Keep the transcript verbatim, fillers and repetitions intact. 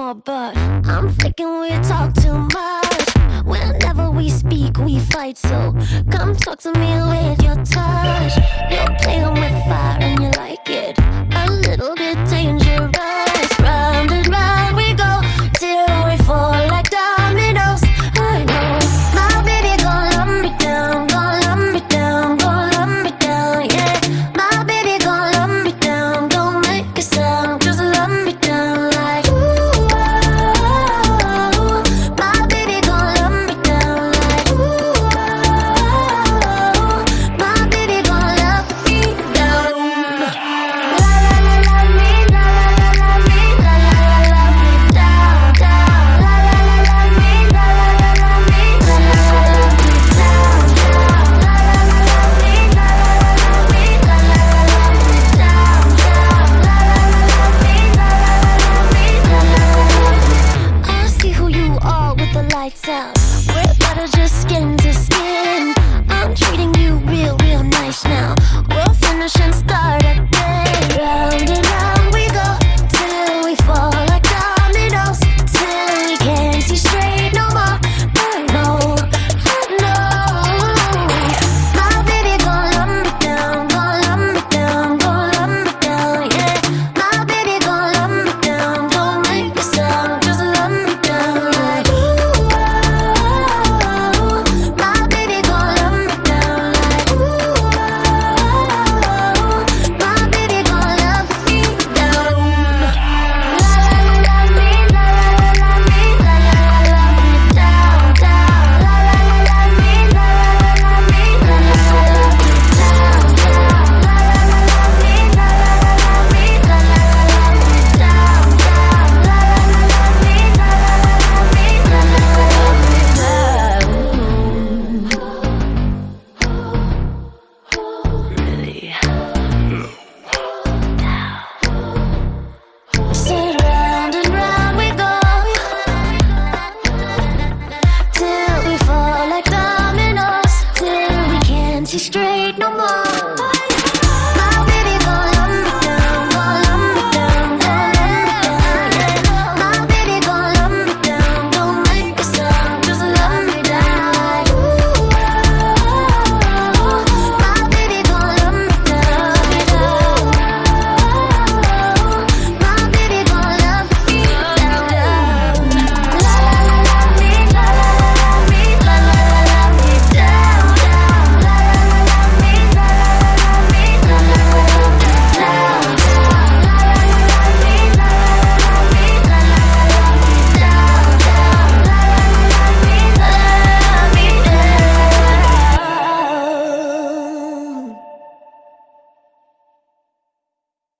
more, but I'm thinking we talk too much. Whenever we speak, we fight, so come talk to me with your touch. You're playing with fire and you like it, a little bit dangerous. Round and round we go till we fall like dominoes. I know my baby gon' love me down, gon' love me down, gon' love me down, yeah. My baby gon' love me down, don't make a sound, just love me down like ooh, oh. My baby gon' love me down like ooh, oh. My baby gon' love me down. La la la la me, la la la la me, la la la la me down, down. La la la la me, la la la la me, la la la la me down, down. La la la la me, la la la la me, la la la la me down, down. La la la la me, la la la la me, la la la la me. I see who you are with the lights out. We're better just skin to skin. I'm treating you real, real nice now. We'll finish and start again. Round and round we go till we fall like dominoes, till we can't see straight no more. I know, I know. My baby gon' love me down, gon' love me down, gon' love me down, yeah. My baby gon' love me down, don't make a sound, just love me down like ooh, oh. My baby gon' love me down like ooh, oh. My baby gon' love me down. La la la la me, la la la la me, la la la la me down, down. La la la la me, la la la la me, la la la la me down, down. La la la la me, la la la la me, la la la la me down, down. La la la la me, la la la la me, la la la la me down. Sit round and round we go till we fall like dominoes, till we can't see straight no more.